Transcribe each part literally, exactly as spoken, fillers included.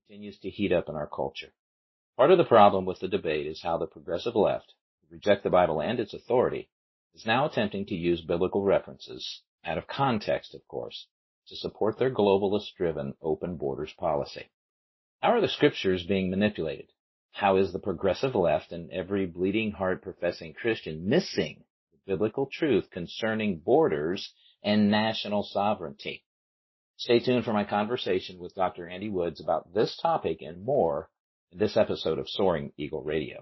continues to heat up in our culture. Part of the problem with the debate is how the progressive left, who reject the Bible and its authority, is now attempting to use biblical references, out of context, of course, to support their globalist-driven open borders policy. How are the scriptures being manipulated? How is the progressive left and every bleeding heart professing Christian missing the biblical truth concerning borders and national sovereignty? Stay tuned for my conversation with Doctor Andy Woods about this topic and more in this episode of Soaring Eagle Radio.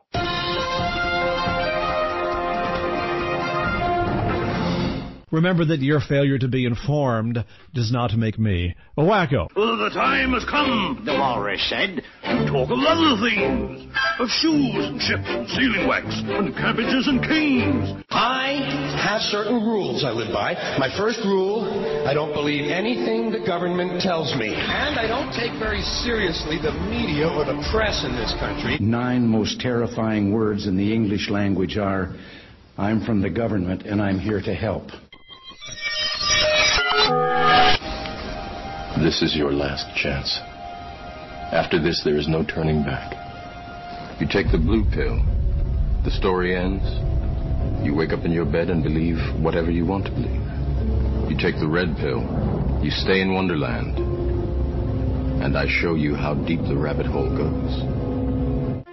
Remember that your failure to be informed does not make me a wacko. Well, the time has come, the walrus said, to talk of other things, of shoes and ships and sealing wax and cabbages and kings. I have certain rules I live by. My first rule, I don't believe anything the government tells me. And I don't take very seriously the media or the press in this country. Nine most terrifying words in the English language are, I'm from the government and I'm here to help. This is your last chance. After this, there is no turning back. You take the blue pill, the story ends. You wake up in your bed and believe whatever you want to believe. You take the red pill, you stay in Wonderland, and I show you how deep the rabbit hole goes.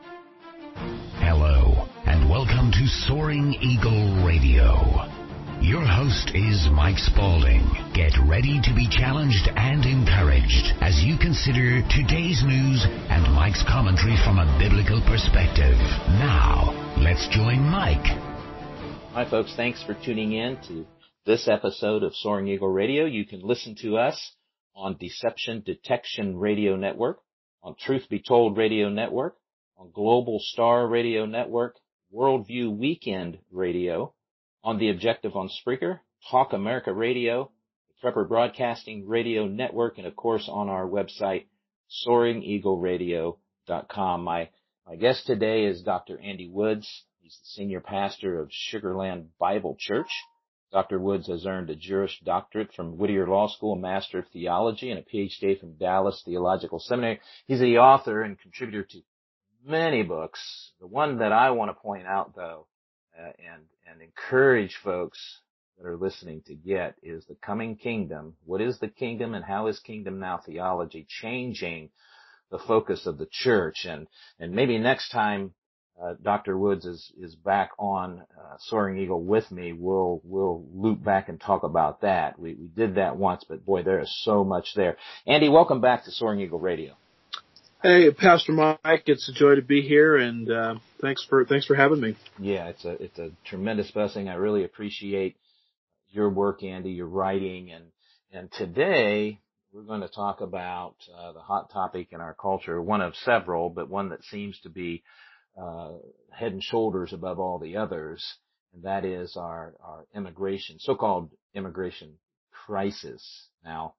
Hello, and welcome to Soaring Eagle Radio. Your host is Mike Spaulding. Get ready to be challenged and encouraged as you consider today's news and Mike's commentary from a biblical perspective. Now, let's join Mike. Hi, folks. Thanks for tuning in to this episode of Soaring Eagle Radio. You can listen to us on Deception Detection Radio Network, on Truth Be Told Radio Network, on Global Star Radio Network, Worldview Weekend Radio, on The Objective on Spreaker, Talk America Radio, the Prepper Broadcasting Radio Network, and of course on our website, soaring eagle radio dot com. My, my guest today is Doctor Andy Woods. He's the senior pastor of Sugar Land Bible Church. Doctor Woods has earned a Juris Doctorate from Whittier Law School, a Master of Theology, and a P H D from Dallas Theological Seminary. He's the author and contributor to many books. The one that I want to point out, though, Uh, and, and encourage folks that are listening to get is The Coming Kingdom. What is the kingdom and how is Kingdom Now theology changing the focus of the church? And, and maybe next time, uh, Doctor Woods is, is back on, uh, Soaring Eagle with me, we'll, we'll loop back and talk about that. We, we did that once, but boy, there is so much there. Andy, welcome back to Soaring Eagle Radio. Hey, Pastor Mike, it's a joy to be here, and uh, thanks for thanks for having me. Yeah, it's a it's a tremendous blessing. I really appreciate your work, Andy, your writing, and and today we're going to talk about uh, the hot topic in our culture, one of several, but one that seems to be uh, head and shoulders above all the others, and that is our our immigration, so-called immigration crisis. Now,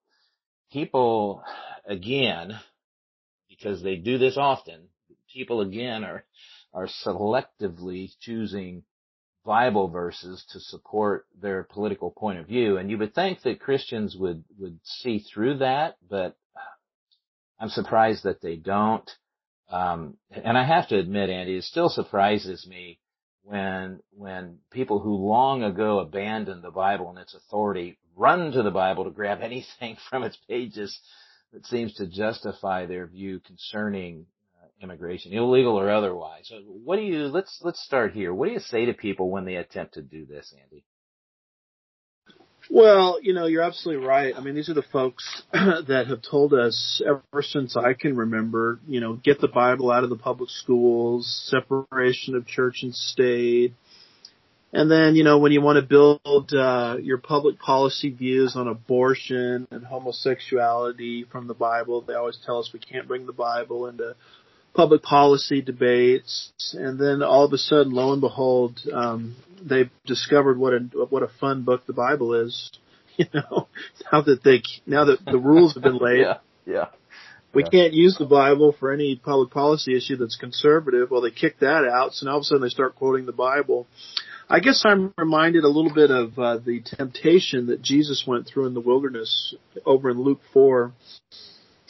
people again, because they do this often, people again are are selectively choosing Bible verses to support their political point of view. And you would think that Christians would, would see through that, but I'm surprised that they don't. Um, and I have to admit, Andy, it still surprises me when when people who long ago abandoned the Bible and its authority run to the Bible to grab anything from its pages that seems to justify their view concerning uh, immigration, illegal or otherwise. So what do you, let's, let's start here. What do you say to people when they attempt to do this, Andy? Well, you know, you're absolutely right. I mean, these are the folks that have told us ever since I can remember, you know, get the Bible out of the public schools, separation of church and state. And then, you know, when you want to build uh, your public policy views on abortion and homosexuality from the Bible, they always tell us we can't bring the Bible into public policy debates. And then all of a sudden, lo and behold, um, they've discovered what a what a fun book the Bible is. You know, now that they now that the rules have been laid, yeah, yeah. We yeah. can't use the Bible for any public policy issue that's conservative. Well, they kick that out, so now all of a sudden they start quoting the Bible. I guess I'm reminded a little bit of uh, the temptation that Jesus went through in the wilderness over in Luke four.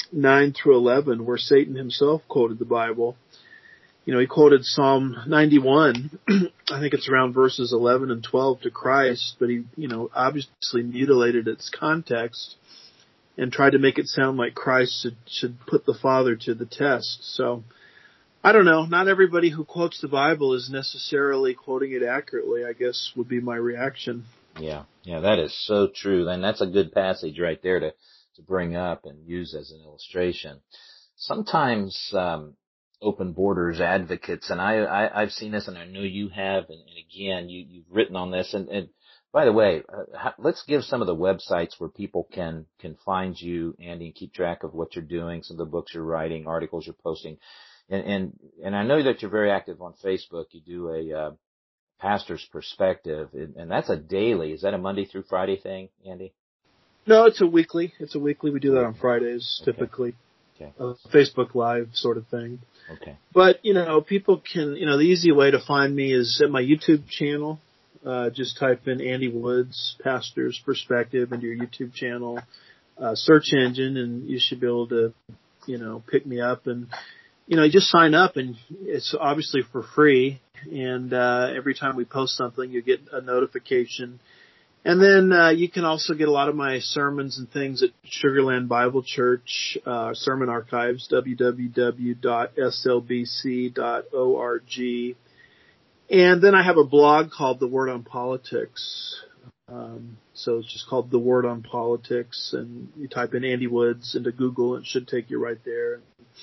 nine through eleven, where Satan himself quoted the Bible. You know, he quoted Psalm ninety-one, I think it's around verses eleven and twelve to Christ, but he, you know, obviously mutilated its context and tried to make it sound like Christ should, should put the Father to the test. So, I don't know, not everybody who quotes the Bible is necessarily quoting it accurately, I guess would be my reaction. Yeah, yeah, that is so true. And that's a good passage right there to, to bring up and use as an illustration. Sometimes, um, Open Borders advocates, and I, I, I've seen this, and I know you have, and, and again, you, you've written on this. And, and by the way, uh, let's give some of the websites where people can, can find you, Andy, and keep track of what you're doing, some of the books you're writing, articles you're posting. And, and, and I know that you're very active on Facebook. You do a, uh, pastor's perspective, and, and that's a daily. Is that a Monday through Friday thing, Andy? No, it's a weekly. It's a weekly. We do that on Fridays, Okay. typically. Okay. A Facebook Live sort of thing. Okay. But, you know, people can, you know, the easy way to find me is at my YouTube channel. Uh, just type in Andy Woods, Pastor's Perspective, into your YouTube channel, uh, search engine, and you should be able to, you know, pick me up. And, you know, you just sign up, and it's obviously for free. And uh, every time we post something, you get a notification. And then uh, you can also get a lot of my sermons and things at Sugar Land Bible Church, uh, Sermon Archives, w w w dot s l b c dot org. And then I have a blog called The Word on Politics. Um, so it's just called The Word on Politics. And you type in Andy Woods into Google, and it should take you right there.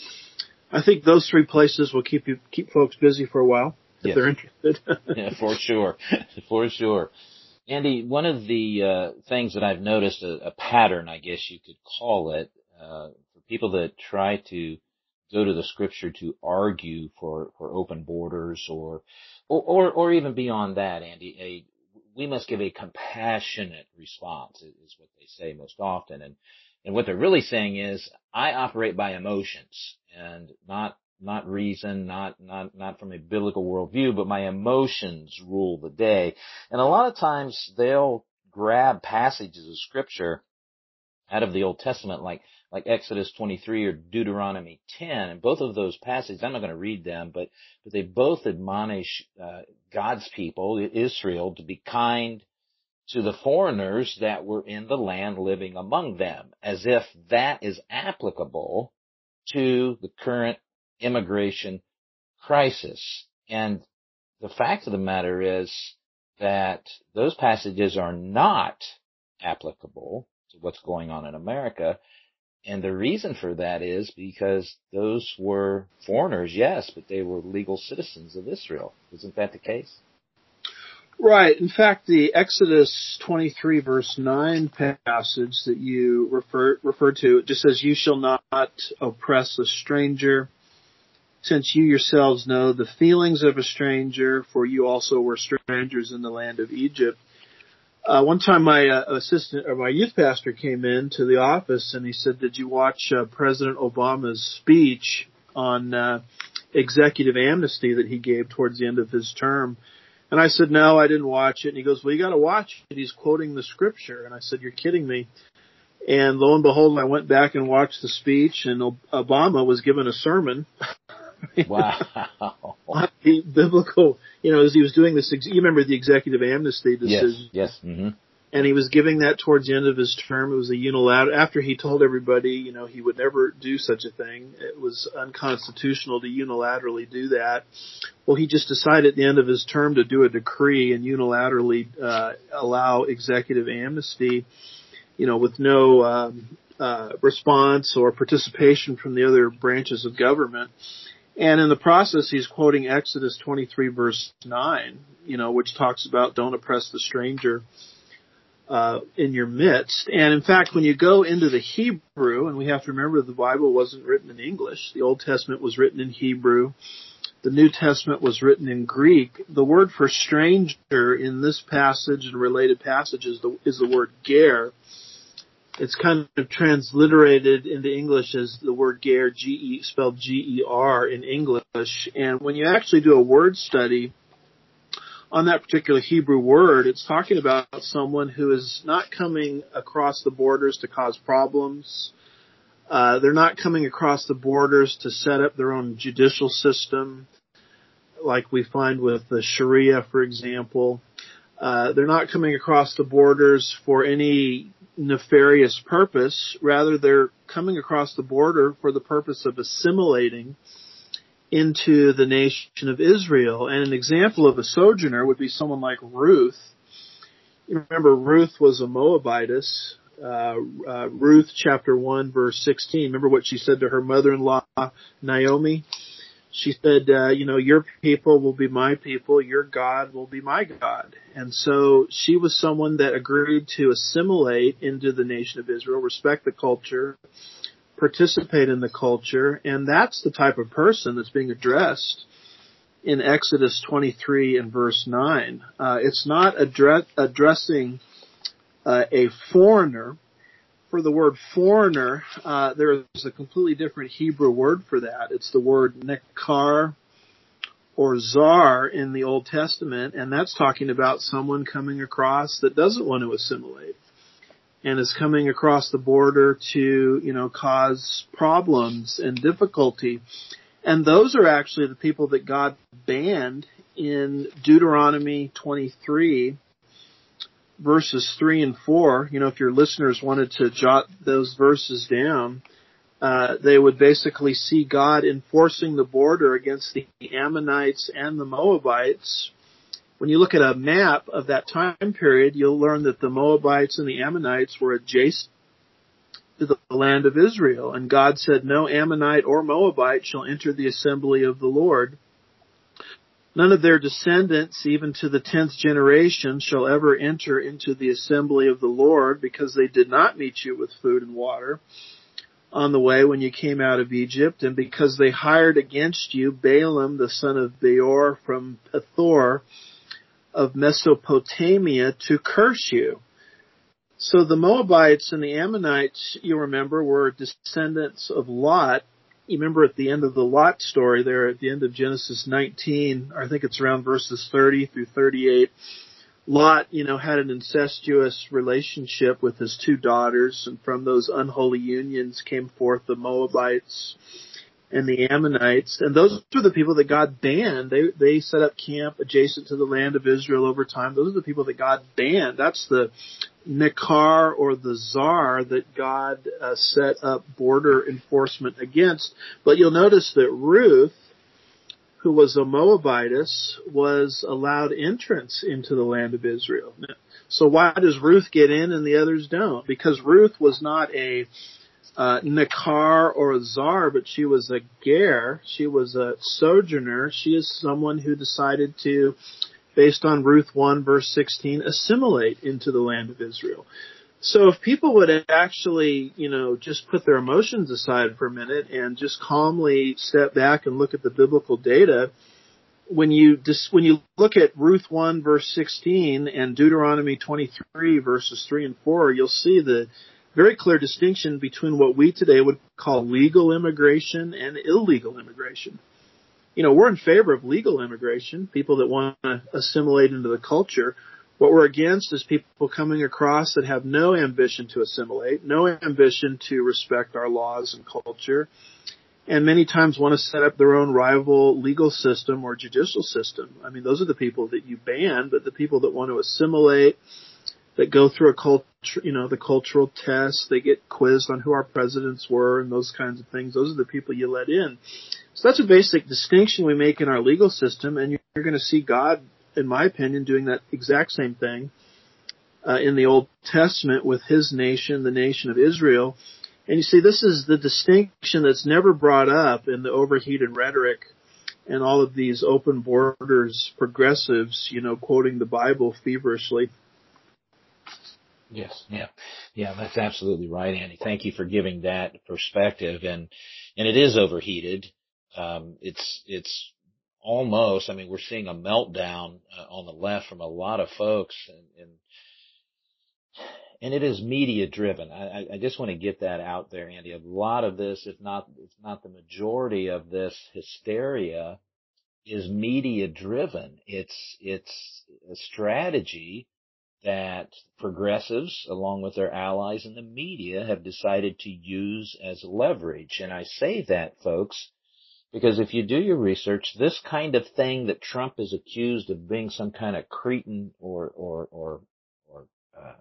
I think those three places will keep you keep folks busy for a while if Yes. they're interested. Yeah, for sure. For sure. Andy, one of the uh, things that I've noticed, a, a pattern, I guess you could call it, uh, for people that try to go to the Scripture to argue for, for open borders or, or, or, or even beyond that, Andy, a, we must give a compassionate response, is what they say most often. And, and what they're really saying is, I operate by emotions and not not reason, not, not, not from a biblical worldview, but my emotions rule the day. And a lot of times they'll grab passages of Scripture out of the Old Testament, like, like Exodus twenty-three or Deuteronomy ten. And both of those passages, I'm not going to read them, but, but they both admonish, uh, God's people, Israel, to be kind to the foreigners that were in the land living among them, as if that is applicable to the current immigration crisis. And the fact of the matter is that those passages are not applicable to what's going on in America. And the reason for that is because those were foreigners, yes, but they were legal citizens of Israel. Isn't that the case? Right. In fact, the Exodus twenty-three verse nine passage that you refer refer to, it just says, "You shall not oppress a stranger, since you yourselves know the feelings of a stranger, for you also were strangers in the land of Egypt." Uh, one time my uh, assistant or my youth pastor came in to the office and he said, "Did you watch uh, President Obama's speech on uh, executive amnesty that he gave towards the end of his term?" And I said, "No, I didn't watch it." And he goes, "Well, you got to watch it. He's quoting the Scripture." And I said, "You're kidding me." And lo and behold, I went back and watched the speech, and Obama was given a sermon. Wow. On the biblical, you know, as he was doing this, you remember the executive amnesty decision. Yes, yes. Mm-hmm. And he was giving that towards the end of his term. It was a unilateral, after he told everybody, you know, he would never do such a thing. It was unconstitutional to unilaterally do that. Well, he just decided at the end of his term to do a decree and unilaterally uh, allow executive amnesty, you know, with no um, uh, response or participation from the other branches of government. And in the process, he's quoting Exodus twenty-three verse nine, you know, which talks about don't oppress the stranger uh, in your midst. And in fact, when you go into the Hebrew, and we have to remember the Bible wasn't written in English. The Old Testament was written in Hebrew. The New Testament was written in Greek. The word for stranger in this passage and related passages is the word ger. It's kind of transliterated into English as the word ger, G-E, spelled G E R in English. And when you actually do a word study on that particular Hebrew word, it's talking about someone who is not coming across the borders to cause problems, Uh, they're not coming across the borders to set up their own judicial system, like we find with the Sharia, for example. Uh, they're not coming across the borders for any nefarious purpose. Rather, they're coming across the border for the purpose of assimilating into the nation of Israel. And an example of a sojourner would be someone like Ruth. You remember, Ruth was a Moabitess. Uh, uh, Ruth chapter one, verse sixteen. Remember what she said to her mother-in-law, Naomi? She said, uh, you know, your people will be my people, your God will be my God. And so she was someone that agreed to assimilate into the nation of Israel, respect the culture, participate in the culture, and that's the type of person that's being addressed in Exodus twenty-three and verse nine. Uh, it's not address, addressing uh, a foreigner. For the word foreigner, uh, there is a completely different Hebrew word for that. It's the word nekar or zar in the Old Testament, and that's talking about someone coming across that doesn't want to assimilate and is coming across the border to, you know, cause problems and difficulty. And those are actually the people that God banned in Deuteronomy twenty-three, verses three and four. You know, if your listeners wanted to jot those verses down, uh, they would basically see God enforcing the border against the Ammonites and the Moabites. When you look at a map of that time period, you'll learn that the Moabites and the Ammonites were adjacent to the land of Israel. And God said, no Ammonite or Moabite shall enter the assembly of the Lord. None of their descendants, even to the tenth generation, shall ever enter into the assembly of the Lord, because they did not meet you with food and water on the way when you came out of Egypt, and because they hired against you Balaam, the son of Beor, from Pethor of Mesopotamia, to curse you. So the Moabites and the Ammonites, you remember, were descendants of Lot. You remember at the end of the Lot story there, at the end of Genesis nineteen, I think it's around verses thirty through thirty-eight, Lot, you know, had an incestuous relationship with his two daughters, and from those unholy unions came forth the Moabites and the Ammonites, and those were the people that God banned. They they set up camp adjacent to the land of Israel over time. Those are the people that God banned. That's the Nekar or the Zar that God uh, set up border enforcement against. But you'll notice that Ruth, who was a Moabitess, was allowed entrance into the land of Israel. So why does Ruth get in and the others don't? Because Ruth was not a uh, Nekar or a Zar, but she was a Ger. She was a sojourner. She is someone who decided to, based on Ruth one, verse sixteen, assimilate into the land of Israel. So if people would actually, you know, just put their emotions aside for a minute and just calmly step back and look at the biblical data, when you just, when you look at Ruth one, verse sixteen, and Deuteronomy twenty-three, verses three and four, you'll see the very clear distinction between what we today would call legal immigration and illegal immigration. You know, we're in favor of legal immigration, people that want to assimilate into the culture. What we're against is people coming across that have no ambition to assimilate, no ambition to respect our laws and culture, and many times want to set up their own rival legal system or judicial system. I mean, those are the people that you ban, but the people that want to assimilate, that go through a culture, you know, the cultural tests, they get quizzed on who our presidents were and those kinds of things, those are the people you let in. So that's a basic distinction we make in our legal system, and you're going to see God, in my opinion, doing that exact same thing uh, in the Old Testament with his nation, the nation of Israel. And you see, this is the distinction that's never brought up in the overheated rhetoric and all of these open borders progressives, you know, quoting the Bible feverishly. Yes, yeah, yeah, that's absolutely right, Andy. Thank you for giving that perspective, and and it is overheated. Um, it's it's almost. I mean, we're seeing a meltdown uh, on the left from a lot of folks, and and, and it is media driven. I, I just want to get that out there, Andy. A lot of this, if not, if not the majority of this hysteria, is media driven. It's it's a strategy that progressives, along with their allies in the media, have decided to use as leverage. And I say that, folks, because if you do your research, this kind of thing that Trump is accused of being some kind of cretin or or or, or uh,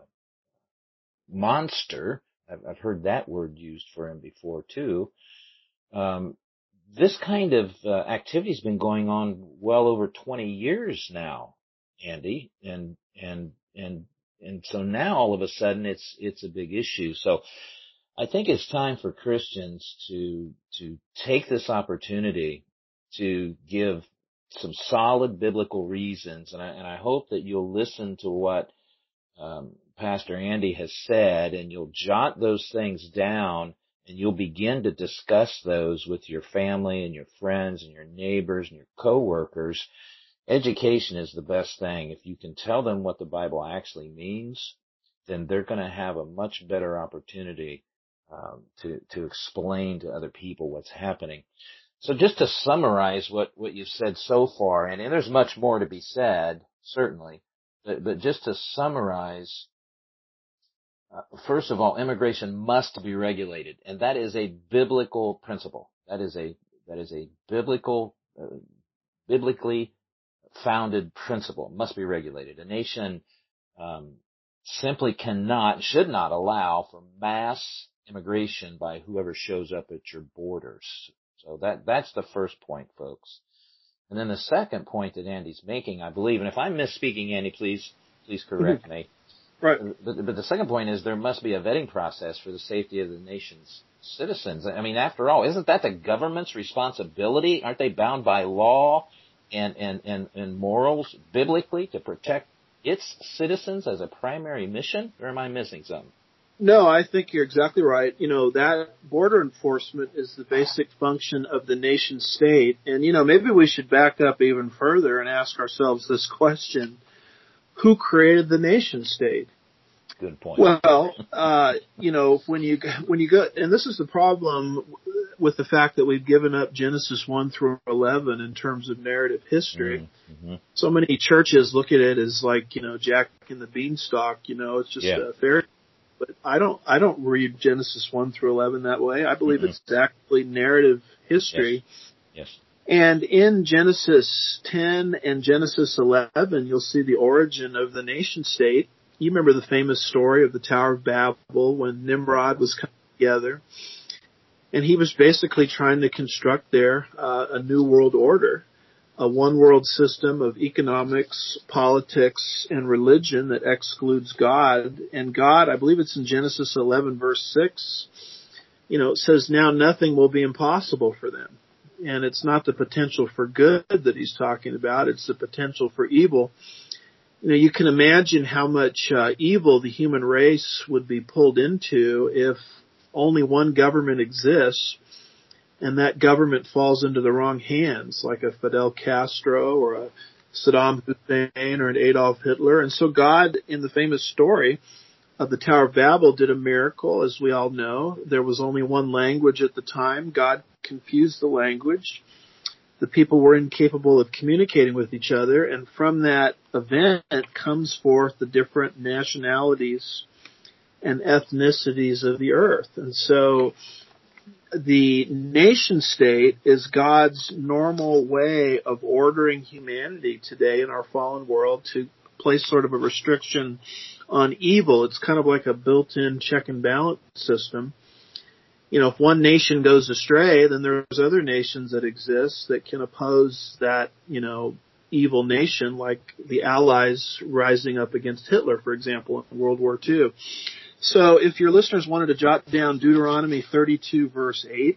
monster, I've, I've heard that word used for him before too. Um, this kind of uh, activity has been going on well over twenty years now, Andy, and and and and so now all of a sudden it's it's a big issue. So I think it's time for Christians to to take this opportunity to give some solid biblical reasons, and I, and I hope that you'll listen to what um, Pastor Andy has said, and you'll jot those things down, and you'll begin to discuss those with your family and your friends and your neighbors and your coworkers. Education is the best thing. If you can tell them what the Bible actually means, then they're going to have a much better opportunity um, to to explain to other people what's happening. So just to summarize what, what you've said so far, and, and there's much more to be said, certainly, but, but just to summarize, uh, first of all, immigration must be regulated, and that is a biblical principle. That is a that is a biblical, uh, biblically founded principle. Must be regulated. A nation um, simply cannot, should not allow for mass immigration by whoever shows up at your borders. So that that's the first point, folks. And then the second point that Andy's making, I believe, and if I'm misspeaking, Andy, please please correct Mm-hmm. me. Right. But, but the second point is there must be a vetting process for the safety of the nation's citizens. I mean, after all, isn't that the government's responsibility? Aren't they bound by law and and and, and morals biblically to protect its citizens as a primary mission? Or am I missing something? No, I think you're exactly right. You know, that border enforcement is the basic function of the nation state. And, you know, maybe we should back up even further and ask ourselves this question. Who created the nation state? Good point. Well, uh, you know, when you, when you go, and this is the problem with the fact that we've given up Genesis one through eleven in terms of narrative history. Mm-hmm. So many churches look at it as like, you know, Jack and the Beanstalk, you know, it's just Yeah. a fairy. But I don't, I don't read Genesis one through eleven that way. I believe mm-hmm. it's actually narrative history. Yes. Yes. And in Genesis ten and Genesis eleven, you'll see the origin of the nation state. You remember the famous story of the Tower of Babel when Nimrod was coming together. And he was basically trying to construct there uh, a new world order, a one world system of economics, politics, and religion that excludes God. And God, I believe it's in Genesis eleven verse six, you know, it says, now nothing will be impossible for them. And it's not the potential for good that he's talking about, it's the potential for evil. You know, you can imagine how much uh, evil the human race would be pulled into if only one government exists and that government falls into the wrong hands, like a Fidel Castro or a Saddam Hussein or an Adolf Hitler. And so God, in the famous story of the Tower of Babel, did a miracle, as we all know. There was only one language at the time. God confused the language. The people were incapable of communicating with each other. And from that event comes forth the different nationalities and ethnicities of the earth. And so the nation state is God's normal way of ordering humanity today in our fallen world to place sort of a restriction on evil. It's kind of like a built-in check and balance system. You know, if one nation goes astray, then there's other nations that exist that can oppose that, you know, evil nation, like the Allies rising up against Hitler, for example, in World War Two. So if your listeners wanted to jot down Deuteronomy thirty-two, verse eight,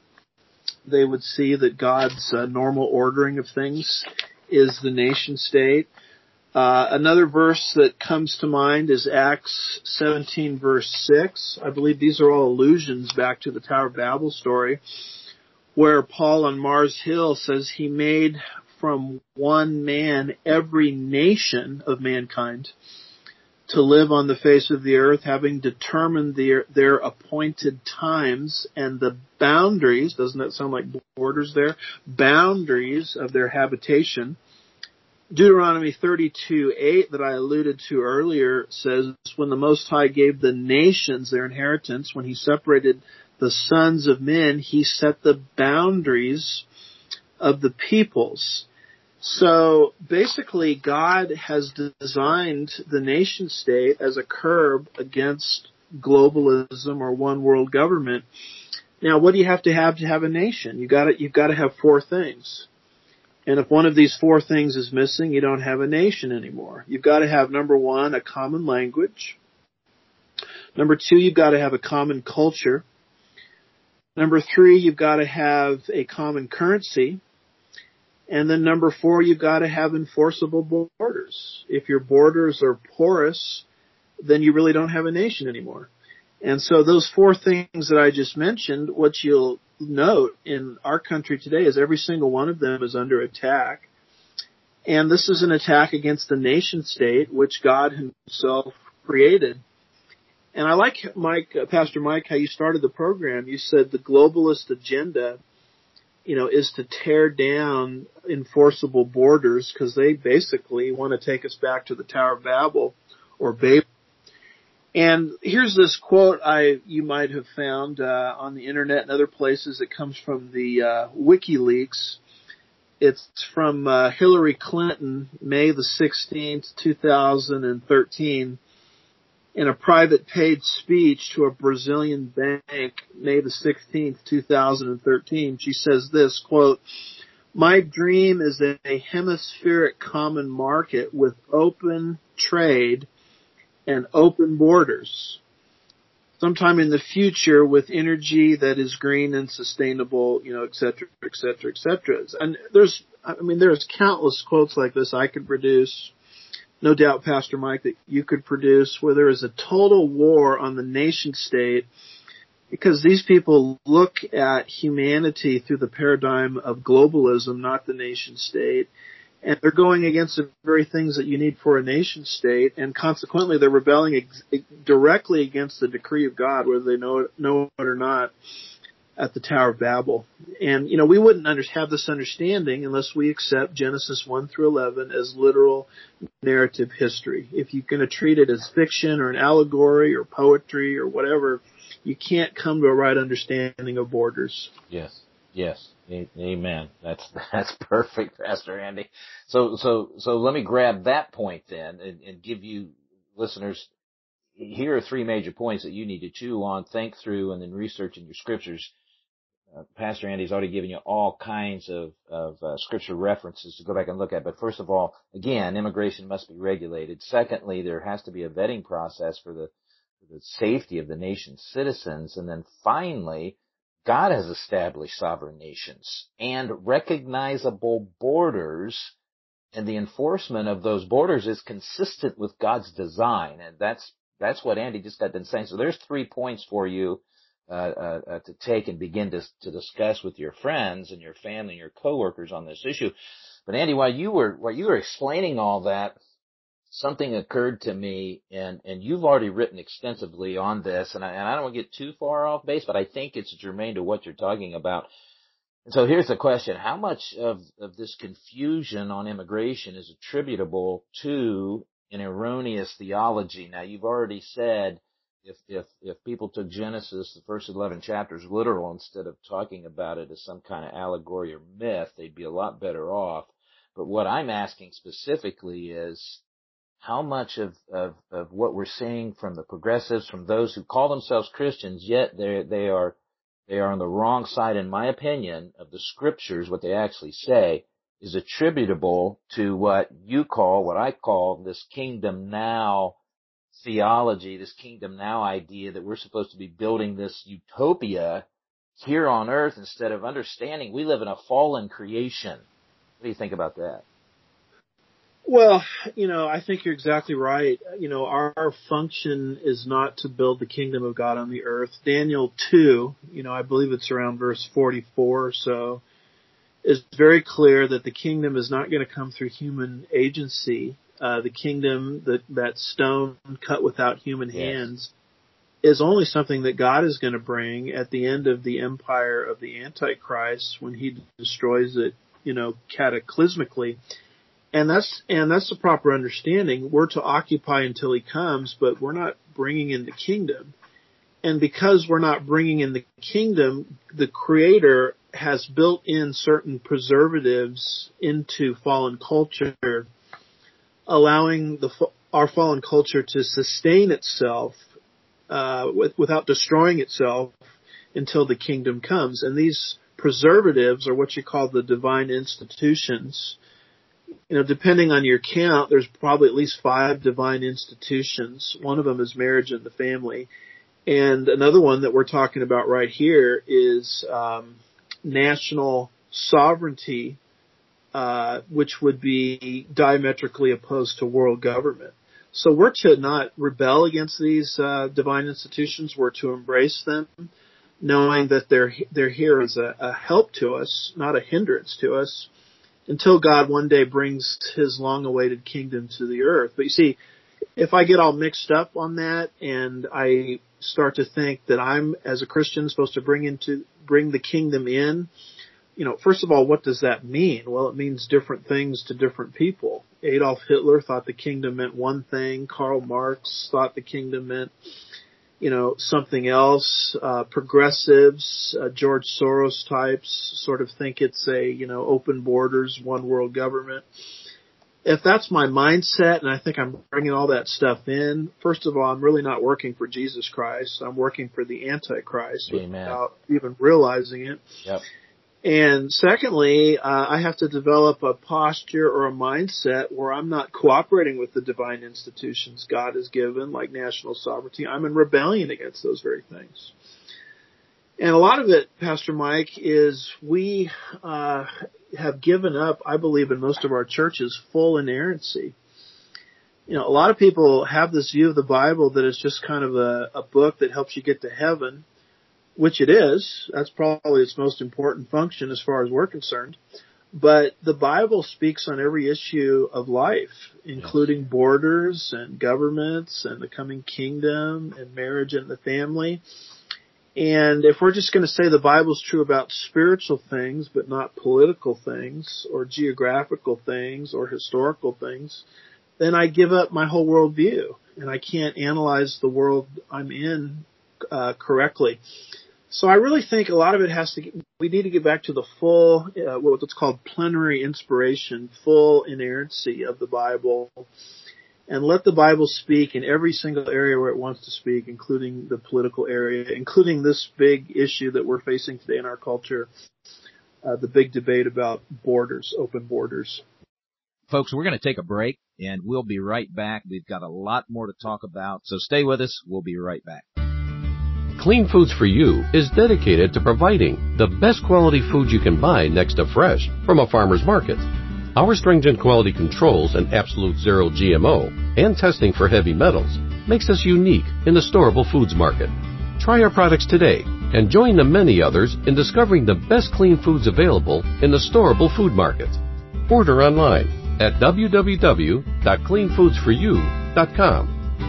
they would see that God's uh, normal ordering of things is the nation state. Uh, another verse that comes to mind is Acts seventeen, verse six. I believe these are all allusions back to the Tower of Babel story, where Paul on Mars Hill says he made from one man every nation of mankind to live on the face of the earth, having determined their, their appointed times and the boundaries, doesn't that sound like borders there? Boundaries of their habitation. Deuteronomy thirty-two eight that I alluded to earlier says, when the Most High gave the nations their inheritance, when he separated the sons of men, he set the boundaries of the peoples. So basically, God has designed the nation state as a curb against globalism or one world government. Now, what do you have to have to have a nation? You got to, you've got to have four things. And if one of these four things is missing, you don't have a nation anymore. You've got to have, number one, a common language. Number two, you've got to have a common culture. Number three, you've got to have a common currency. And then number four, you've got to have enforceable borders. If your borders are porous, then you really don't have a nation anymore. And so those four things that I just mentioned, what you'll note in our country today is every single one of them is under attack. And this is an attack against the nation state, which God himself created. And I like, Mike, uh, Pastor Mike, how you started the program. You said the globalist agenda, you know, is to tear down enforceable borders because they basically want to take us back to the Tower of Babel or Babel. And here's this quote I you might have found uh, on the internet and other places. It comes from the uh, WikiLeaks. It's from uh, Hillary Clinton, May the sixteenth, two thousand thirteen, in a private paid speech to a Brazilian bank, May the sixteenth, two thousand thirteen. She says this, quote, "My dream is a hemispheric common market with open trade and open borders, sometime in the future with energy that is green and sustainable, you know, et cetera, et cetera, et cetera." And there's, I mean, there's countless quotes like this I could produce. No doubt, Pastor Mike, that you could produce where there is a total war on the nation state because these people look at humanity through the paradigm of globalism, not the nation state. And they're going against the very things that you need for a nation state, and consequently they're rebelling ex- directly against the decree of God, whether they know it, know it or not, at the Tower of Babel. And, you know, we wouldn't under- have this understanding unless we accept Genesis one through eleven as literal narrative history. If you're going to treat it as fiction or an allegory or poetry or whatever, you can't come to a right understanding of borders. Yes. Yes. Amen. That's, that's perfect, Pastor Andy. So, so, so let me grab that point then and, and give you listeners, here are three major points that you need to chew on, think through, and then research in your scriptures. Uh, Pastor Andy's already given you all kinds of, of uh, scripture references to go back and look at. But first of all, again, immigration must be regulated. Secondly, there has to be a vetting process for the, for the safety of the nation's citizens. And then finally, God has established sovereign nations and recognizable borders, and the enforcement of those borders is consistent with God's design. And that's, that's what Andy just got done saying. So there's three points for you, uh, uh, uh to take and begin to, to discuss with your friends and your family and your coworkers on this issue. But Andy, while you were, while you were explaining all that, something occurred to me, and, and you've already written extensively on this, and I, and I don't want to get too far off base, but I think it's germane to what you're talking about. And so here's the question. How much of, of this confusion on immigration is attributable to an erroneous theology? Now, you've already said if, if, if people took Genesis, the first eleven chapters, literal instead of talking about it as some kind of allegory or myth, they'd be a lot better off. But what I'm asking specifically is, how much of, of, of what we're seeing from the progressives, from those who call themselves Christians, yet they they are they are on the wrong side, in my opinion, of the scriptures, what they actually say, is attributable to what you call, what I call, this kingdom now theology, this kingdom now idea that we're supposed to be building this utopia here on earth instead of understanding we live in a fallen creation. What do you think about that? Well, you know, I think you're exactly right. You know, our, our function is not to build the kingdom of God on the earth. Daniel two, you know, I believe it's around verse forty-four or so, is very clear that the kingdom is not going to come through human agency. Uh, the kingdom, that, that stone cut without human hands, yes, is only something that God is going to bring at the end of the empire of the Antichrist when he destroys it, you know, cataclysmically. And that's and that's the proper understanding. We're to occupy until he comes, but we're not bringing in the kingdom. And because we're not bringing in the kingdom, the Creator has built in certain preservatives into fallen culture, allowing the our fallen culture to sustain itself uh, with, without destroying itself until the kingdom comes. And these preservatives are what you call the divine institutions. You know, depending on your count, there's probably at least five divine institutions. One of them is marriage and the family. And another one that we're talking about right here is um, national sovereignty, uh, which would be diametrically opposed to world government. So we're to not rebel against these uh, divine institutions. We're to embrace them, knowing that they're they're here as a, a help to us, not a hindrance to us, until God one day brings his long-awaited kingdom to the earth. But you see, if I get all mixed up on that and I start to think that I'm, as a Christian, supposed to bring into bring the kingdom in, you know, first of all, what does that mean? Well, it means different things to different people. Adolf Hitler thought the kingdom meant one thing. Karl Marx thought the kingdom meant, you know, something else. Uh, progressives, uh, George Soros types sort of think it's a, you know, open borders, one world government. If that's my mindset and I think I'm bringing all that stuff in, first of all, I'm really not working for Jesus Christ. I'm working for the Antichrist. Amen. Without even realizing it. Yep. And secondly, uh, I have to develop a posture or a mindset where I'm not cooperating with the divine institutions God has given, like national sovereignty. I'm in rebellion against those very things. And a lot of it, Pastor Mike, is we uh, have given up, I believe, in most of our churches, full inerrancy. You know, a lot of people have this view of the Bible that it's just kind of a, a book that helps you get to heaven, which it is. That's probably its most important function as far as we're concerned. But the Bible speaks on every issue of life, including borders and governments and the coming kingdom and marriage and the family. And if we're just going to say the Bible's true about spiritual things, but not political things or geographical things or historical things, then I give up my whole worldview and I can't analyze the world I'm in uh, correctly. So I really think a lot of it has to, we need to get back to the full, uh, what's called plenary inspiration, full inerrancy of the Bible, and let the Bible speak in every single area where it wants to speak, including the political area, including this big issue that we're facing today in our culture, uh, the big debate about borders, open borders. Folks, we're going to take a break, and we'll be right back. We've got a lot more to talk about, so stay with us. We'll be right back. Clean Foods for You is dedicated to providing the best quality food you can buy next to fresh from a farmer's market. Our stringent quality controls and absolute zero G M O and testing for heavy metals makes us unique in the storable foods market. Try our products today and join the many others in discovering the best clean foods available in the storable food market. Order online at w w w dot clean foods for you dot com.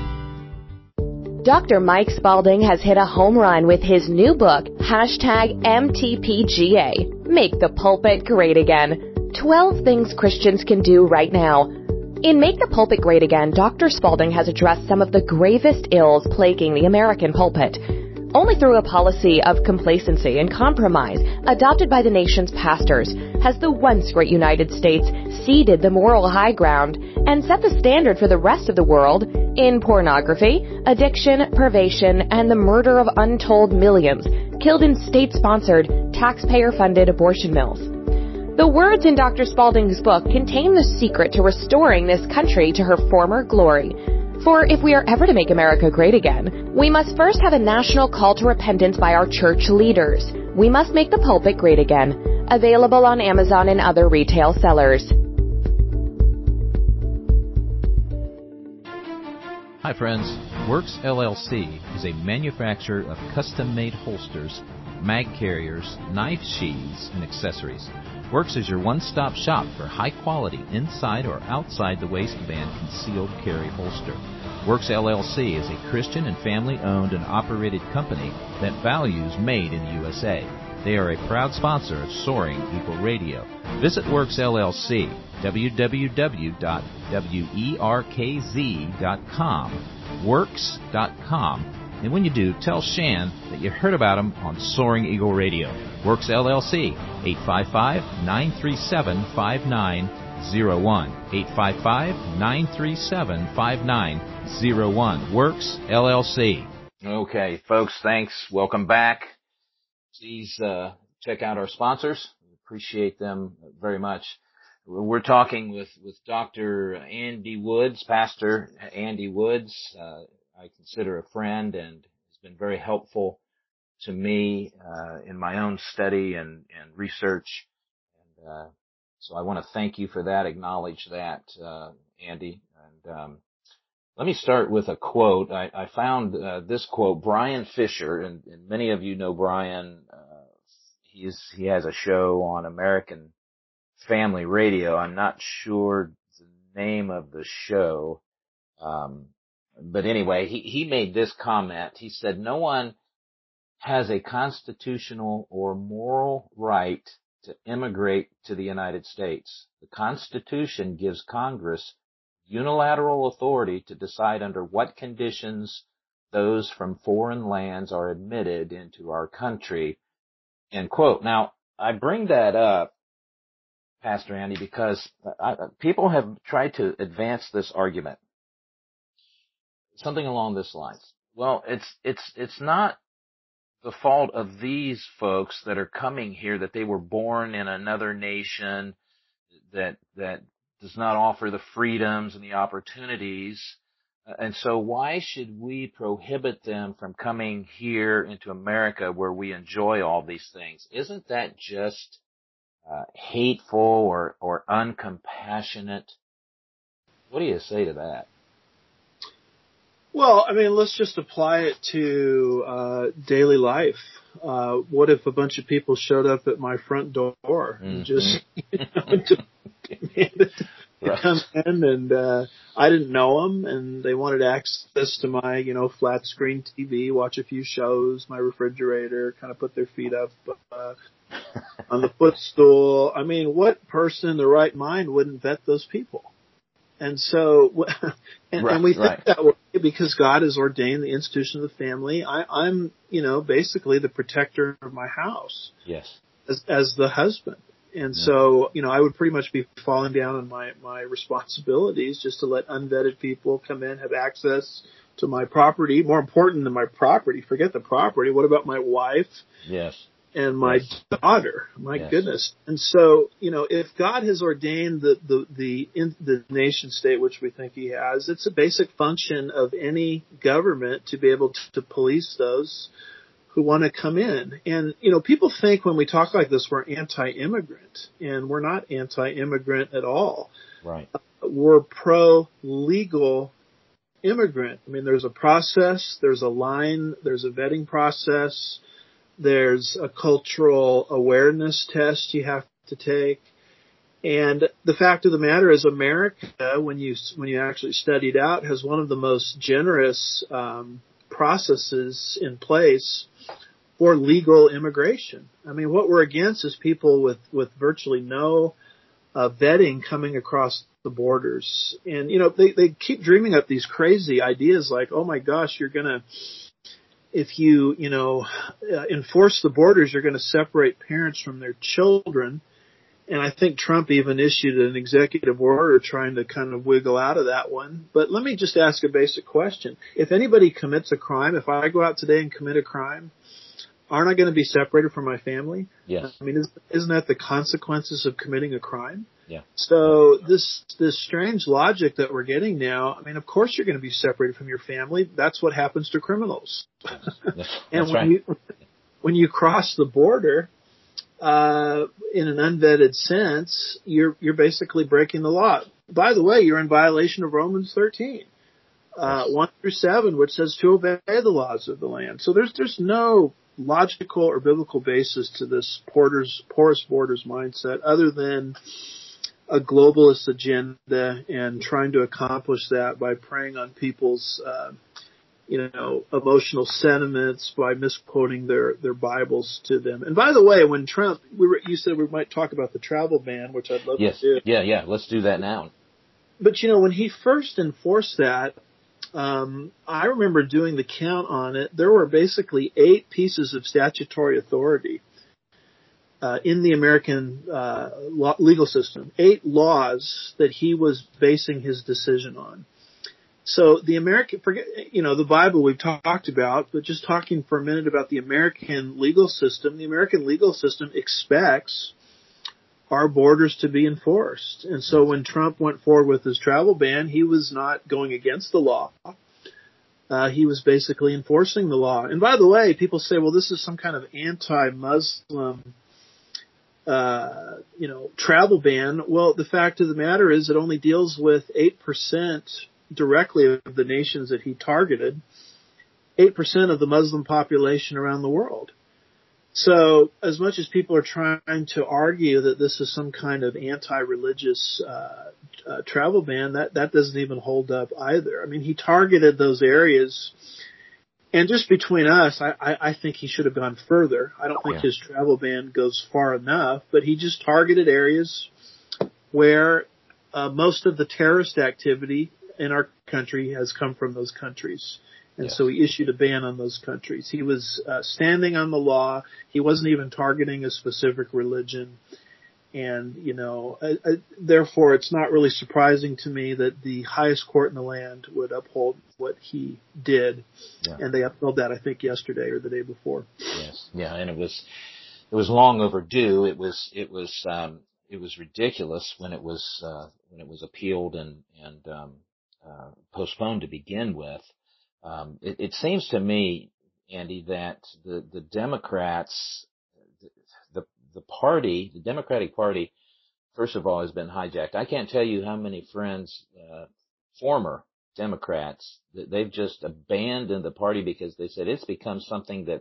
Doctor Mike Spalding has hit a home run with his new book, hashtag M T P G A, Make the Pulpit Great Again. twelve things Christians can do right now. In Make the Pulpit Great Again, Doctor Spalding has addressed some of the gravest ills plaguing the American pulpit. Only through a policy of complacency and compromise adopted by the nation's pastors has the once great United States ceded the moral high ground and set the standard for the rest of the world in pornography, addiction, privation, and the murder of untold millions killed in state-sponsored, taxpayer-funded abortion mills. The words in Doctor Spalding's book contain the secret to restoring this country to her former glory. For if we are ever to make America great again, we must first have a national call to repentance by our church leaders. We must make the pulpit great again. Available on Amazon and other retail sellers. Hi friends, Works L L C is a manufacturer of custom-made holsters, mag carriers, knife sheaths, and accessories. Works is your one-stop shop for high-quality inside or outside the waistband concealed carry holster. Works L L C is a Christian and family-owned and operated company that values made in the U S A. They are a proud sponsor of Soaring Eagle Radio. Visit Works L L C, w w w dot werkz dot com, works dot com. And when you do, tell Shan that you heard about him on Soaring Eagle Radio. Works L L C, eight five five, nine three seven, five nine zero one, eight five five, nine three seven, five nine zero one, Works L L C. Okay, folks, thanks. Welcome back. Please uh, check out our sponsors. We appreciate them very much. We're talking with, with Doctor Andy Woods, Pastor Andy Woods. Uh, I consider a friend and has been very helpful to me uh, in my own study and, and research. And uh, so I want to thank you for that, acknowledge that, uh, Andy. And um, let me start with a quote. I, I found uh, this quote, Brian Fisher, and, and many of you know Brian. Uh, he's he has a show on American Family Radio. I'm not sure the name of the show. Um, but anyway, he, he made this comment. He said, no one has a constitutional or moral right to immigrate to the United States. The Constitution gives Congress unilateral authority to decide under what conditions those from foreign lands are admitted into our country, end quote. Now, I bring that up, Pastor Andy, because I, people have tried to advance this argument. Something along this lines. Well, it's, it's, it's not the fault of these folks that are coming here, that they were born in another nation that, that does not offer the freedoms and the opportunities. And so why should we prohibit them from coming here into America where we enjoy all these things? Isn't that just uh, hateful or, or uncompassionate? What do you say to that? Well, I mean, let's just apply it to uh, daily life. Uh, what if a bunch of people showed up at my front door mm-hmm. and just, you know, demanded to right. come in, and uh, I didn't know them, and they wanted access to my, you know, flat screen T V, watch a few shows, my refrigerator, kind of put their feet up uh, on the footstool. I mean, what person in their right mind wouldn't vet those people? And so, and, right, and we think right. that way because God has ordained the institution of the family. I, I'm, you know, basically the protector of my house. Yes. As, as the husband. And yeah. so, you know, I would pretty much be falling down on my, my responsibilities just to let unvetted people come in, have access to my property. More important than my property, forget the property. What about my wife? Yes. And my yes. daughter, my yes. goodness. And so, you know, if God has ordained the, the, the, in, the nation state, which we think he has, it's a basic function of any government to be able to, to police those who want to come in. And, you know, people think when we talk like this, we're anti-immigrant, and we're not anti-immigrant at all. Right. Uh, we're pro-legal immigrant. I mean, there's a process, there's a line, there's a vetting process. There's a cultural awareness test you have to take. And the fact of the matter is America, when you when you actually study it out, has one of the most generous um, processes in place for legal immigration. I mean, what we're against is people with, with virtually no uh, vetting coming across the borders. And, you know, they, they keep dreaming up these crazy ideas like, oh, my gosh, you're going to – if you, you know, uh, enforce the borders, you're going to separate parents from their children. And I think Trump even issued an executive order trying to kind of wiggle out of that one. But let me just ask a basic question. If anybody commits a crime, if I go out today and commit a crime, aren't I going to be separated from my family? Yes. I mean, isn't that the consequences of committing a crime? Yeah. So this this strange logic that we're getting now, I mean, of course you're going to be separated from your family. That's what happens to criminals. That's, and that's when right. you when you cross the border, uh, in an unvetted sense, you're you're basically breaking the law. By the way, you're in violation of Romans thirteen, uh, yes. one through seven, which says to obey the laws of the land. So there's there's no logical or biblical basis to this porters, porous borders mindset other than a globalist agenda and trying to accomplish that by preying on people's uh, you know, emotional sentiments by misquoting their, their Bibles to them. And by the way, when Trump, we were, you said we might talk about the travel ban, which I'd love yes. to do. Yeah, yeah, let's do that now. But, you know, when he first enforced that, um, I remember doing the count on it. There were basically eight pieces of statutory authority uh, in the American uh, law, legal system, eight laws that he was basing his decision on. So the American, forget, you know, the Bible we've talked about, but just talking for a minute about the American legal system, the American legal system expects our borders to be enforced. And so when Trump went forward with his travel ban, he was not going against the law. Uh, he was basically enforcing the law. And by the way, people say, well, this is some kind of anti-Muslim, uh, you know, travel ban. Well, the fact of the matter is it only deals with eight percent directly of the nations that he targeted, eight percent of the Muslim population around the world. So as much as people are trying to argue that this is some kind of anti-religious uh, uh, travel ban, that, that doesn't even hold up either. I mean, he targeted those areas. And just between us, I, I, I think he should have gone further. I don't think yeah. his travel ban goes far enough, but he just targeted areas where uh, most of the terrorist activity in our country has come from those countries. And yes. so he issued a ban on those countries. He was uh, standing on the law. He wasn't even targeting a specific religion. And, you know, I, I, therefore it's not really surprising to me that the highest court in the land would uphold what he did. Yeah. And they upheld that, I think, yesterday or the day before. Yes. Yeah. And it was, it was long overdue. It was, it was, um, it was ridiculous when it was, uh, when it was appealed and, and, um, uh, postponed to begin with. Um, it, it seems to me, Andy, that the, the Democrats, the, the party, the Democratic Party, first of all, has been hijacked. I can't tell you how many friends, uh, former Democrats, that they've just abandoned the party because they said it's become something that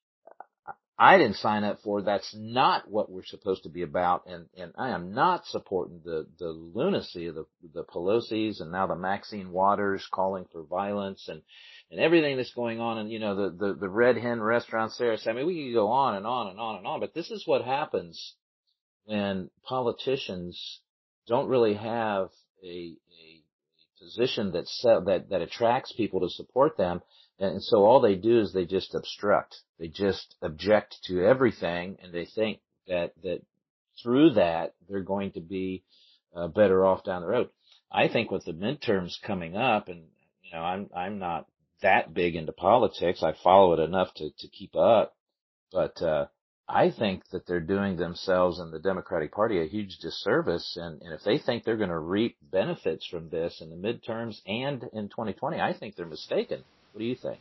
I didn't sign up for. That's not what we're supposed to be about. And, and I am not supporting the, the lunacy of the, the Pelosi's and now the Maxine Waters calling for violence and, and everything that's going on. And, you know, the, the, the Red Hen restaurants there. I mean, we could go on and on and on and on, but this is what happens when politicians don't really have a, a position that, that, that attracts people to support them. And so all they do is they just obstruct. They just object to everything, and they think that that through that they're going to be uh, better off down the road. I think with the midterms coming up, and you know, I'm I'm not that big into politics. I follow it enough to to keep up, but uh, I think that they're doing themselves and the Democratic Party a huge disservice. And, and if they think they're going to reap benefits from this in the midterms and in twenty twenty, I think they're mistaken. What do you think?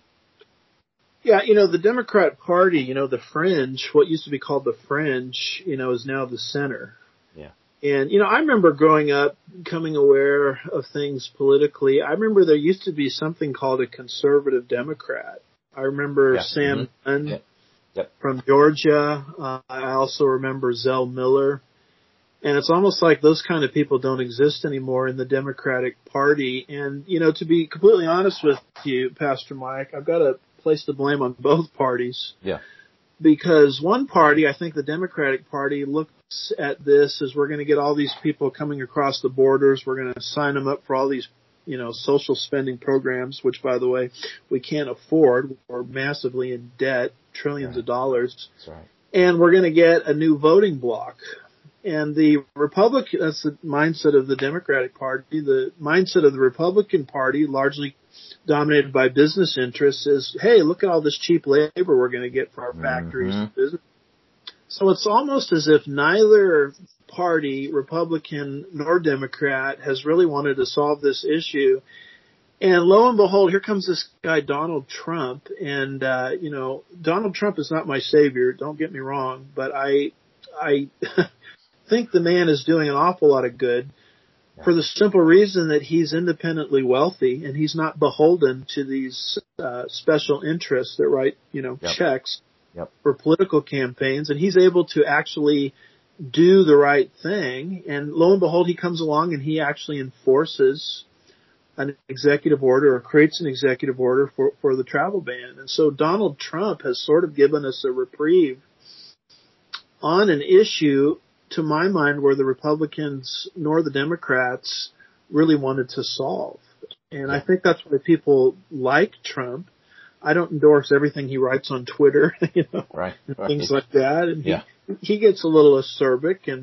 Yeah, you know, the Democrat Party, you know, the fringe, what used to be called the fringe, you know, is now the center. Yeah. And, you know, I remember growing up, becoming aware of things politically. I remember there used to be something called a conservative Democrat. I remember yeah. Sam mm-hmm. Nunn yeah. yep. from Georgia. Uh, I also remember Zell Miller. And it's almost like those kind of people don't exist anymore in the Democratic Party. And, you know, to be completely honest with you, Pastor Mike, I've got to place the blame on both parties. Yeah. Because one party, I think the Democratic Party, looks at this as we're going to get all these people coming across the borders. We're going to sign them up for all these, you know, social spending programs, which, by the way, we can't afford. We're massively in debt, trillions right. of dollars. That's right. And we're going to get a new voting bloc. And the Republican, that's the mindset of the Democratic Party. The mindset of the Republican Party, largely dominated by business interests, is, hey, look at all this cheap labor we're going to get for our factories mm-hmm. and business. So it's almost as if neither party, Republican nor Democrat, has really wanted to solve this issue. And lo and behold, here comes this guy, Donald Trump. And, uh, you know, Donald Trump is not my savior, don't get me wrong, but I, I think the man is doing an awful lot of good for the simple reason that he's independently wealthy and he's not beholden to these uh, special interests that write, you know, yep. checks yep. for political campaigns. And he's able to actually do the right thing. And lo and behold, he comes along and he actually enforces an executive order or creates an executive order for, for the travel ban. And so Donald Trump has sort of given us a reprieve on an issue, to my mind, where the Republicans nor the Democrats really wanted to solve. And I think that's why people like Trump. I don't endorse everything he writes on Twitter, you know, right, right. things like that. And yeah. he, he gets a little acerbic, and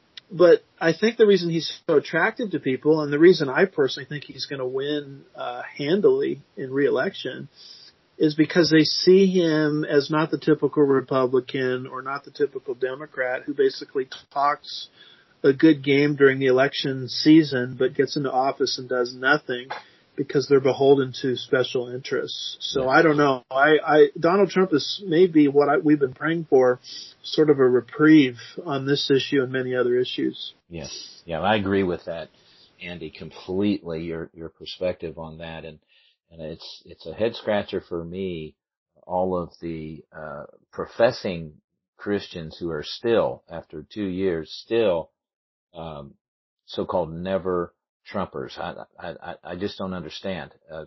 but I think the reason he's so attractive to people, and the reason I personally think he's going to win uh, handily in re-election, is because they see him as not the typical Republican or not the typical Democrat who basically talks a good game during the election season but gets into office and does nothing because they're beholden to special interests. So I don't know. I, I Donald Trump is maybe what I, we've been praying for, sort of a reprieve on this issue and many other issues. Yes, yeah, I agree with that, Andy, completely. Your your perspective on that, and and it's it's a head scratcher for me. All of the uh, professing Christians who are still, after two years, still um, so-called never Trumpers. I, I, I just don't understand. Uh,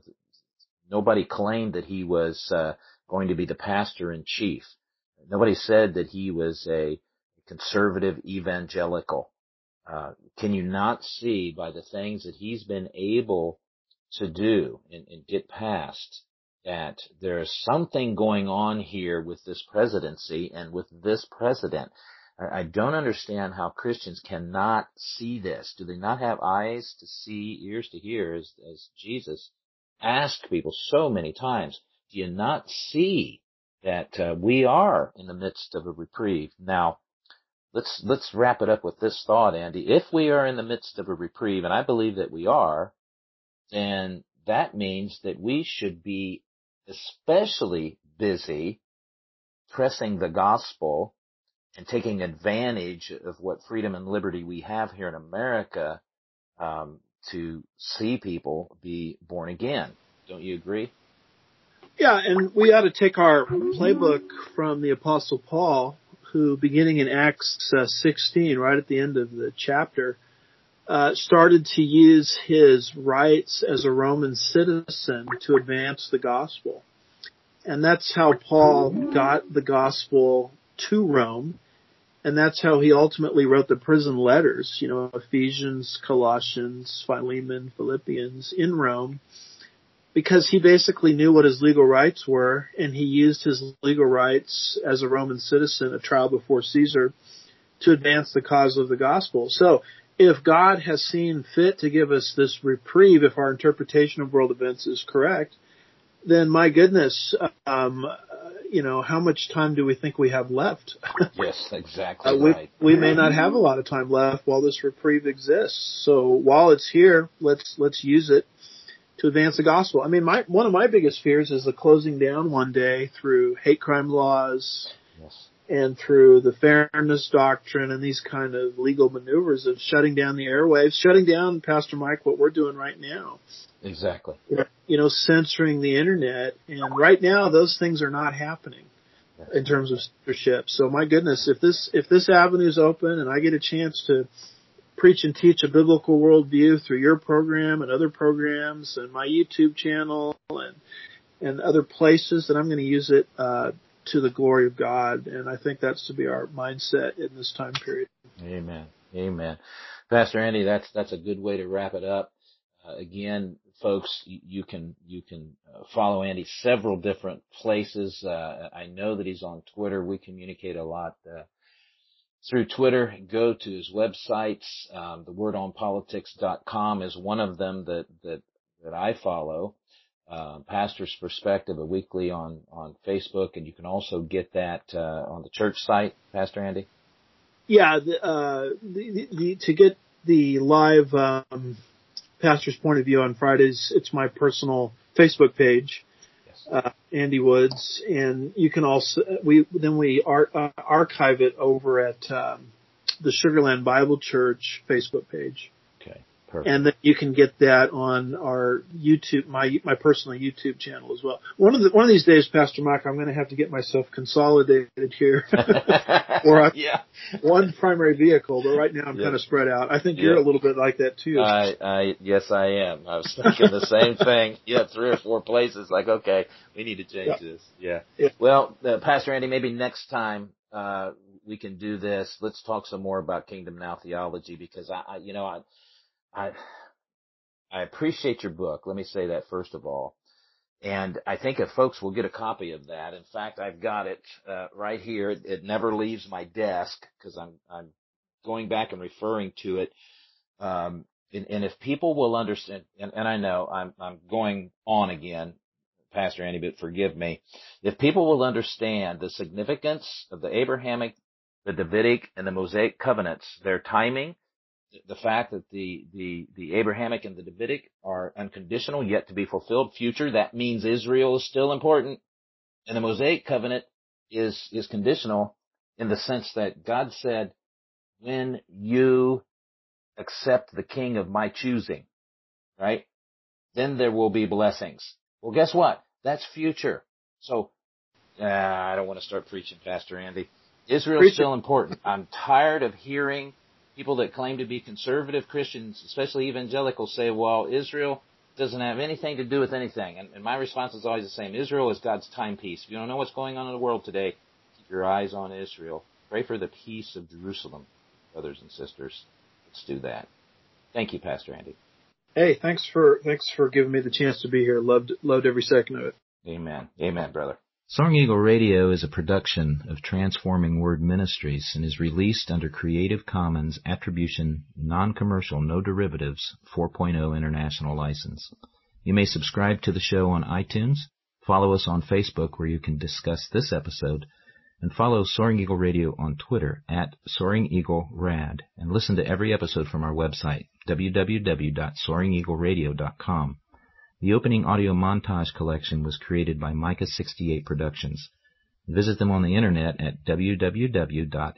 nobody claimed that he was uh, going to be the pastor in chief. Nobody said that he was a conservative evangelical. Uh, can you not see by the things that he's been able to do and, and get past that there is something going on here with this presidency and with this president? I don't understand how Christians cannot see this. Do they not have eyes to see, ears to hear, as, as Jesus asked people so many times? Do you not see that uh, we are in the midst of a reprieve? Now, let's let's wrap it up with this thought, Andy. If we are in the midst of a reprieve, and I believe that we are, then that means that we should be especially busy pressing the gospel and taking advantage of what freedom and liberty we have here in America um, to see people be born again. Don't you agree? Yeah, and we ought to take our playbook from the Apostle Paul, who, beginning in Acts uh, sixteen, right at the end of the chapter, uh, started to use his rights as a Roman citizen to advance the gospel. And that's how Paul got the gospel to Rome. And that's how he ultimately wrote the prison letters, you know, Ephesians, Colossians, Philemon, Philippians, in Rome, because he basically knew what his legal rights were, and he used his legal rights as a Roman citizen, a trial before Caesar, to advance the cause of the gospel. So if God has seen fit to give us this reprieve, if our interpretation of world events is correct, then my goodness, um, you know, how much time do we think we have left? Yes, exactly uh, we, right. We may not have a lot of time left while this reprieve exists. So while it's here, let's let's use it to advance the gospel. I mean, my one of my biggest fears is the closing down one day through hate crime laws, yes, and through the fairness doctrine and these kind of legal maneuvers of shutting down the airwaves, shutting down, Pastor Mike, what we're doing right now. Exactly. You know, censoring the internet. And right now, those things are not happening in terms of censorship. So my goodness, if this, if this avenue is open and I get a chance to preach and teach a biblical worldview through your program and other programs and my YouTube channel and, and other places, then I'm going to use it, uh, to the glory of God. And I think that's to be our mindset in this time period. Amen. Amen. Pastor Andy, that's, that's a good way to wrap it up. Uh, again, folks, you, you can, you can uh, follow Andy several different places. Uh, I know that he's on Twitter. We communicate a lot, uh, through Twitter. Go to his websites. Um, the word on politics dot com is one of them that, that, that I follow. Uh, Pastor's Perspective, a weekly on, on Facebook, and you can also get that, uh, on the church site, Pastor Andy. Yeah, the, uh, the, the, to get the live, um, Pastor's Point of View on Fridays, it's my personal Facebook page, yes. uh, Andy Woods, and you can also, we, then we ar- uh, archive it over at, um, the Sugarland Bible Church Facebook page. Okay. Perfect. And then you can get that on our YouTube, my my personal YouTube channel as well. One of the one of these days, Pastor Mike, I'm going to have to get myself consolidated here, or I, yeah, one primary vehicle. But right now, I'm yeah. kind of spread out. I think yeah. you're a little bit like that too. I, I yes, I am. I was thinking the same thing. Yeah, three or four places. Like, okay, we need to change yeah. this. Yeah. yeah. Well, uh, Pastor Andy, maybe next time uh we can do this. Let's talk some more about Kingdom Now theology, because I, I you know, I. I I appreciate your book. Let me say that first of all. And I think if folks will get a copy of that, in fact, I've got it uh, right here. It, it never leaves my desk because I'm I'm going back and referring to it. Um, and, and if people will understand, and, and I know I'm I'm going on again, Pastor Andy, but forgive me. If people will understand the significance of the Abrahamic, the Davidic, and the Mosaic covenants, their timing, the fact that the, the, the Abrahamic and the Davidic are unconditional, yet to be fulfilled, future, that means Israel is still important. And the Mosaic covenant is, is conditional in the sense that God said, when you accept the king of my choosing, right, then there will be blessings. Well, guess what? That's future. So, uh, I don't want to start preaching, Pastor Andy. Israel's Preach still important. I'm tired of hearing people that claim to be conservative Christians, especially evangelicals, say, well, Israel doesn't have anything to do with anything. And, and my response is always the same. Israel is God's timepiece. If you don't know what's going on in the world today, keep your eyes on Israel. Pray for the peace of Jerusalem, brothers and sisters. Let's do that. Thank you, Pastor Andy. Hey, thanks for thanks for giving me the chance to be here. Loved loved every second of it. Amen. Amen, brother. Soaring Eagle Radio is a production of Transforming Word Ministries and is released under Creative Commons Attribution, Non-Commercial, No Derivatives four point oh International License. You may subscribe to the show on iTunes, follow us on Facebook where you can discuss this episode, and follow Soaring Eagle Radio on Twitter at Soaring Eagle Rad, and listen to every episode from our website, w w w dot soaring eagle radio dot com. The opening audio montage collection was created by Micah sixty-eight Productions. Visit them on the internet at w w w dot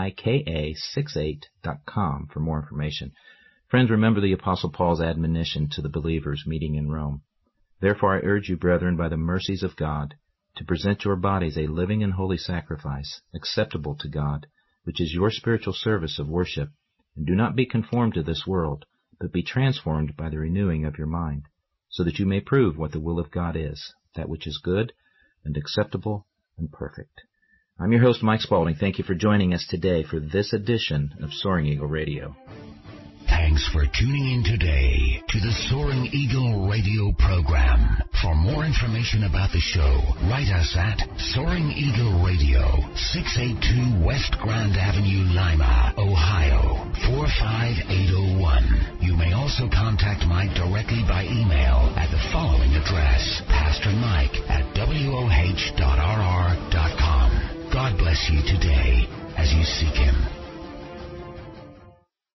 mika sixty-eight dot com for more information. Friends, remember the Apostle Paul's admonition to the believers meeting in Rome. Therefore I urge you, brethren, by the mercies of God, to present your bodies a living and holy sacrifice, acceptable to God, which is your spiritual service of worship. And do not be conformed to this world, but be transformed by the renewing of your mind, so that you may prove what the will of God is, that which is good and acceptable and perfect. I'm your host, Mike Spaulding. Thank you for joining us today for this edition of Soaring Eagle Radio. Thanks for tuning in today to the Soaring Eagle Radio program. For more information about the show, write us at Soaring Eagle Radio, six eighty-two West Grand Avenue, Lima, Ohio, four five eight oh one. You may also contact Mike directly by email at the following address, Pastor Mike